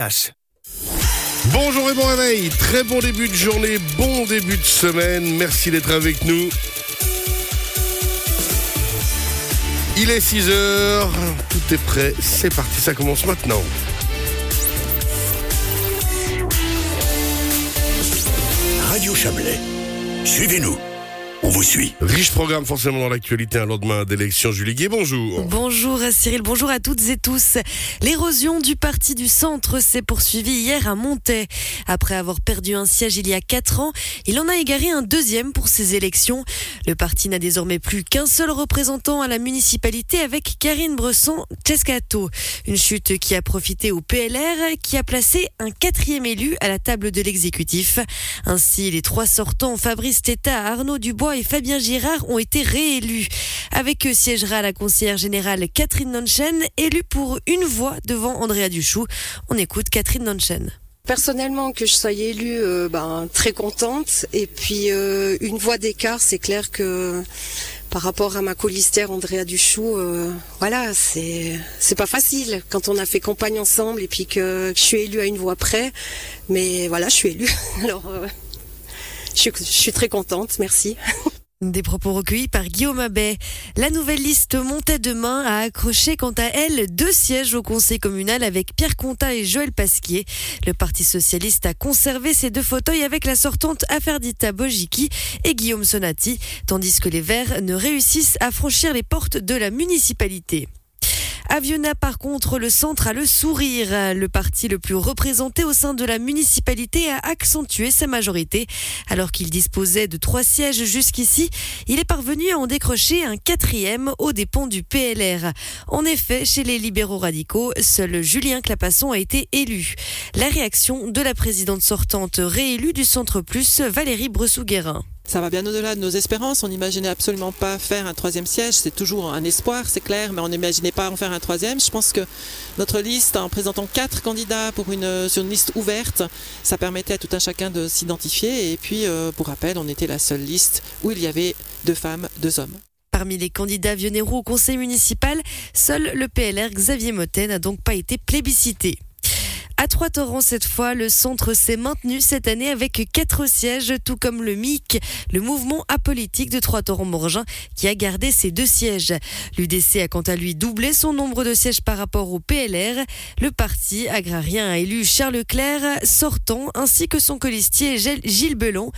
Bonjour et bon réveil, très bon début de journée, bon début de semaine, merci d'être avec nous. Il est 6h, tout est prêt, c'est parti, ça commence maintenant. Radio Chablais, suivez-nous. On vous suit. Riche programme forcément dans l'actualité, un lendemain d'élection. Julie Gué, bonjour. Bonjour Cyril, bonjour à toutes et tous. L'érosion du parti du centre s'est poursuivie hier à Montaix. Après avoir perdu un siège il y a 4 ans, il en a égaré un deuxième pour ces élections. Le parti n'a désormais plus qu'un seul représentant à la municipalité avec Karine Bresson-Cescato. Une chute qui a profité au PLR qui a placé un 4e élu à la table de l'exécutif. Ainsi, les 3 sortants, Fabrice Tétart, Arnaud Dubois et Fabien Girard, ont été réélus. Avec eux siégera la conseillère générale Catherine Nonchen, élue pour une voix devant Andrea Duchoux. On écoute Catherine Nonchen. Personnellement, que je sois élue, très contente. Et puis, une voix d'écart, c'est clair que par rapport à ma colistière Andrea Duchoux, c'est pas facile quand on a fait campagne ensemble et puis que je suis élue à une voix près. Mais voilà, je suis élue. Alors, je suis très contente, merci. Des propos recueillis par Guillaume Abbé. La nouvelle liste Montaix demain a accroché quant à elle 2 sièges au conseil communal avec Pierre Contat et Joël Pasquier. Le Parti socialiste a conservé ses 2 fauteuils avec la sortante Aferdita Bojiki et Guillaume Sonati, tandis que les Verts ne réussissent à franchir les portes de la municipalité. À Vionnaz, par contre, le centre a le sourire. Le parti le plus représenté au sein de la municipalité a accentué sa majorité. Alors qu'il disposait de 3 sièges jusqu'ici, il est parvenu à en décrocher un 4e aux dépens du PLR. En effet, chez les libéraux radicaux, seul Julien Clapasson a été élu. La réaction de la présidente sortante réélue du Centre Plus, Valérie Bressou-Guérin. Ça va bien au-delà de nos espérances. On n'imaginait absolument pas faire un 3e siège. C'est toujours un espoir, c'est clair, mais on n'imaginait pas en faire un 3e. Je pense que notre liste, en présentant 4 candidats sur une liste ouverte, ça permettait à tout un chacun de s'identifier. Et puis, pour rappel, on était la seule liste où il y avait 2 femmes, 2 hommes. Parmi les candidats vionnairoux au conseil municipal, seul le PLR Xavier Motet n'a donc pas été plébiscité. À Trois-Torrents, cette fois, le centre s'est maintenu cette année avec 4 sièges, tout comme le MIC, le mouvement apolitique de Trois-Torrents-Morgin, qui a gardé ses 2 sièges. L'UDC a quant à lui doublé son nombre de sièges par rapport au PLR. Le parti agrarien a élu Charles Leclerc, sortant, ainsi que son colistier Gilles Bellon,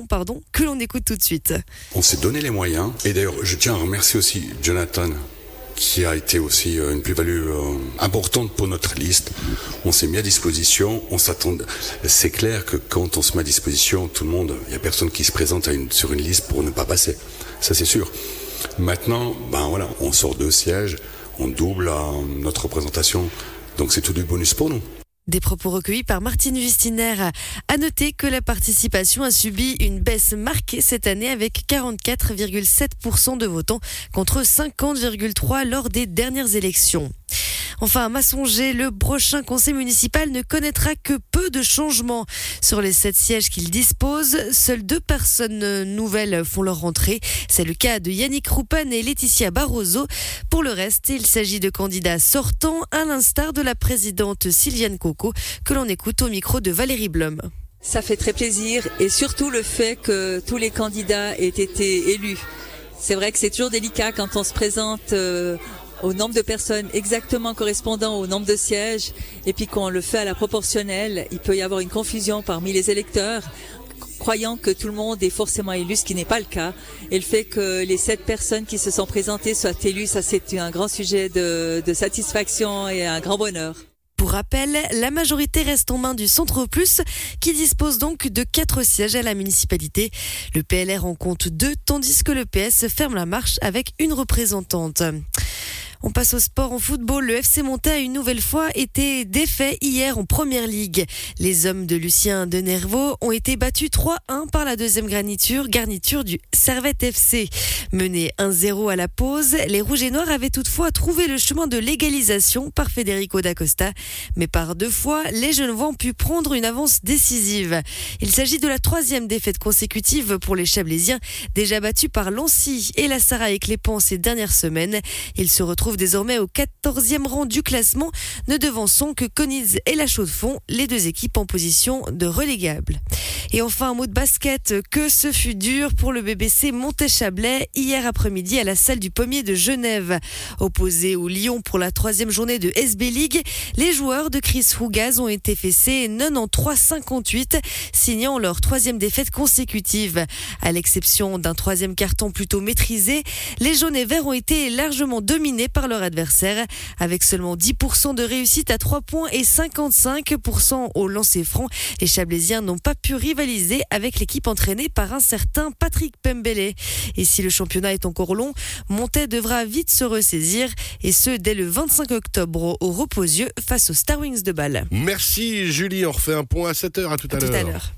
que l'on écoute tout de suite. On s'est donné les moyens, et d'ailleurs, je tiens à remercier aussi Jonathan, qui a été aussi une plus-value importante pour notre liste. On s'est mis à disposition, on s'attend. C'est clair que quand on se met à disposition, tout le monde, il n'y a personne qui se présente sur une liste pour ne pas passer. Ça, c'est sûr. Maintenant, on sort 2 sièges, on double notre représentation. Donc, c'est tout du bonus pour nous. Des propos recueillis par Martine Justiner. À noter que la participation a subi une baisse marquée cette année avec 44,7% de votants contre 50,3% lors des dernières élections. Enfin, à Massonger, le prochain conseil municipal ne connaîtra que peu de changements. Sur les 7 sièges qu'il dispose, seules 2 personnes nouvelles font leur rentrée. C'est le cas de Yannick Roupen et Laetitia Barroso. Pour le reste, il s'agit de candidats sortants, à l'instar de la présidente Sylviane Coco, que l'on écoute au micro de Valérie Blum. Ça fait très plaisir, et surtout le fait que tous les candidats aient été élus. C'est vrai que c'est toujours délicat quand on se présente au nombre de personnes exactement correspondant au nombre de sièges, et puis qu'on le fait à la proportionnelle, il peut y avoir une confusion parmi les électeurs, croyant que tout le monde est forcément élu, ce qui n'est pas le cas. Et le fait que les 7 personnes qui se sont présentées soient élues, ça c'est un grand sujet de satisfaction et un grand bonheur. Pour rappel, la majorité reste en main du Centre Plus, qui dispose donc de 4 sièges à la municipalité. Le PLR en compte 2, tandis que le PS ferme la marche avec une représentante. On passe au sport en football. Le FC Montaix a une nouvelle fois été défait hier en première ligue. Les hommes de Lucien Denervaux ont été battus 3-1 par la deuxième garniture du Servette FC. Menés 1-0 à la pause, les Rouges et Noirs avaient toutefois trouvé le chemin de l'égalisation par Federico D'Acosta. Mais par 2 fois, les Genevois ont pu prendre une avance décisive. Il s'agit de la 3e défaite consécutive pour les Chablaisiens, déjà battus par Lancy et la Sarah Éclépan ces dernières semaines. Ils se retrouvent retrouve désormais au 14e rang du classement, ne devançant que Conils et La Chaux-de-Fonds, les deux équipes en position de relégable. Et enfin, un mot de basket, que ce fut dur pour le BBC Montet-Chablais hier après-midi à la salle du Pommier de Genève. Opposés au Lyon pour la 3e journée de SB League, les joueurs de Chris Fugaz ont été fessés 93-58, signant leur 3e défaite consécutive. À l'exception d'un 3e carton plutôt maîtrisé, les jaunes et verts ont été largement dominés par leur adversaire, avec seulement 10% de réussite à 3 points et 55% au lancer franc. Les Chablaisiens n'ont pas pu rivaliser avec l'équipe entraînée par un certain Patrick Pembele. Et si le championnat est encore long, Montet devra vite se ressaisir, et ce dès le 25 octobre au Reposieux face aux Star Wings de Bâle. Merci Julie, on refait un point à 7h, à tout à l'heure.